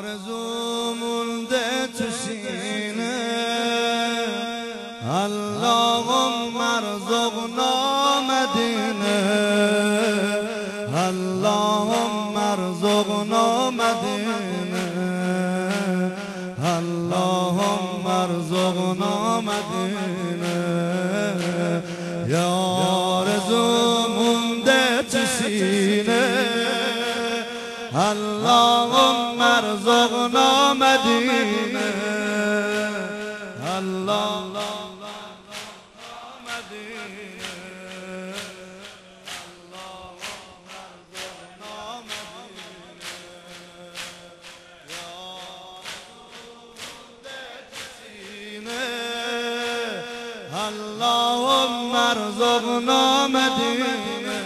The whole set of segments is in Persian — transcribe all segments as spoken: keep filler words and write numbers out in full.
آرزو مونده تو سینه اللهم ارزقنا مدینه اللهم ارزقنا مدینه اللهم ارزقنا مدینه یا آرزو مونده تو سینه اللهم ارزقنا مدینه اللهم اللهم ارزقنا مدینه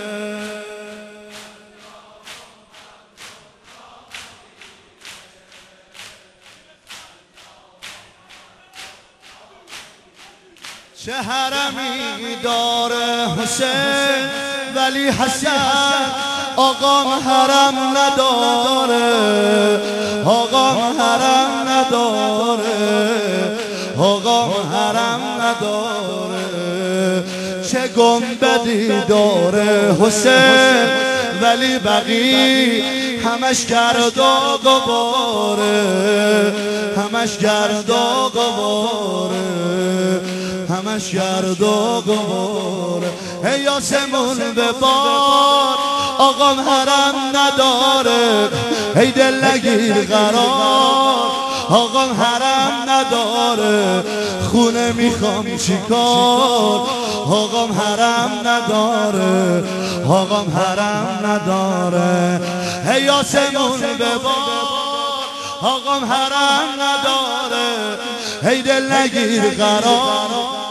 چه حرمی داره حسین ولی حسن آقام حرم نداره آقام حرم نداره آقام حرم نداره چه گنبدی داره حسین ولی بقی همش گرد و غباره همش گرد و غباره همش گرد و غباره ای آسمون به بار آقام حرم نداره ای دل نگیر قرار آقام حرم نداره خونه میخوام چیکار آقام حرم نداره آقام حرم نداره ای آسمون به بار آقام حرم نداره ای دل نگیر قرار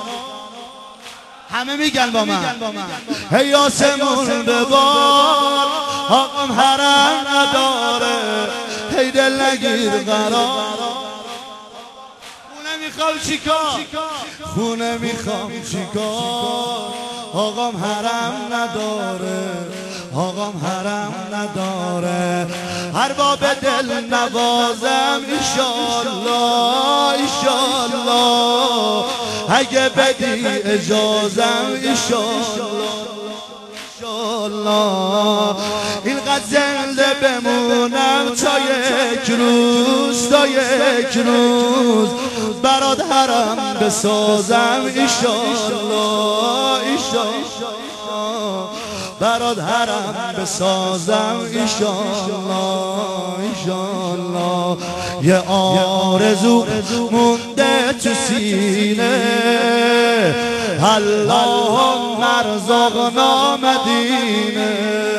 همه میگن با من ای آسمون به بار آقام حرم نداره ای دل نگیر قرار خونه میخوام چیکار خونه میخوام چیکار آقام حرم نداره آقام حرم نداره هر باب دل نوازم ایشالله ایشالله اگه بدی اجازم ایشالله ایشالله اینقدر زنده بمونم تا یک روز تا یک روز برات حرم بسازم ایشالله ایشالله برات حرم بسازم ایشالله ایشالله یه آرزو مونده تو سینه اللهم ارزقنا مدینه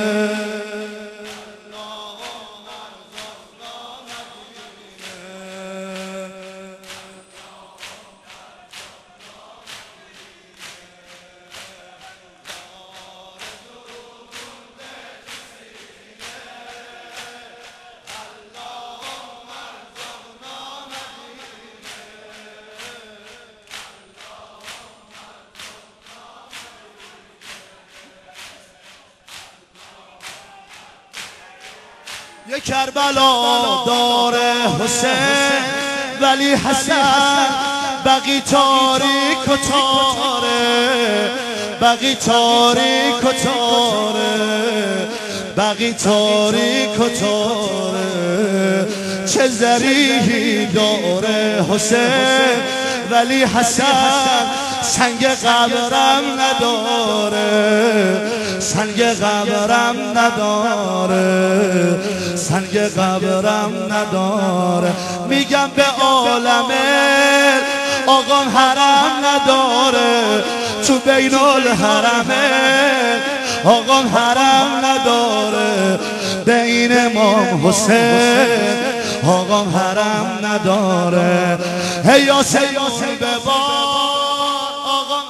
یه کربلا داره حسین ولی حسن بقی تاریک و تاره بقی تاریک و تاره بقی تاریک و تاره چه ذریحی داره حسین ولی حسن سنگ قبرم نداره سنگ قبرم نداره سنگ قبرم نداره میگم به عالم آقام حرم نداره تو بین الحرمه آقام حرم نداره بین امام حسین آقام حرم نداره هی آسمون به بار آقام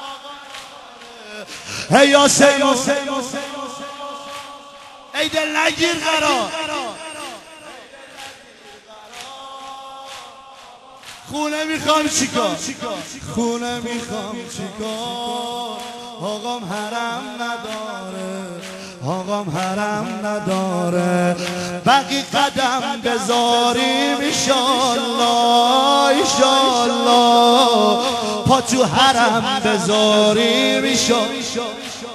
هی آسمون ای دل نگیر قرار خونه میخوام چیکار خونه میخوام چیکار آقام حرم نداره آقام حرم نداره بقی قدم بذاریم ایشالله ایشالله پا تو حرم بذاریم ایشالله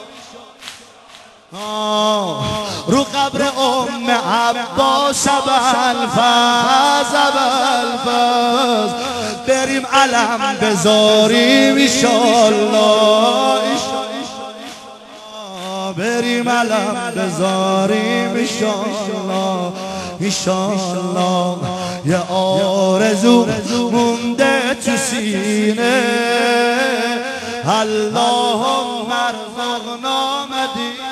رو قبر ام عباس ابوالفضل ابوالفضل بریم علم بذاریم ایشالله بریم علم بذاریم ایشالله ایشالله یه آرزو مونده تو سینه اللهم ارزقنا مدینه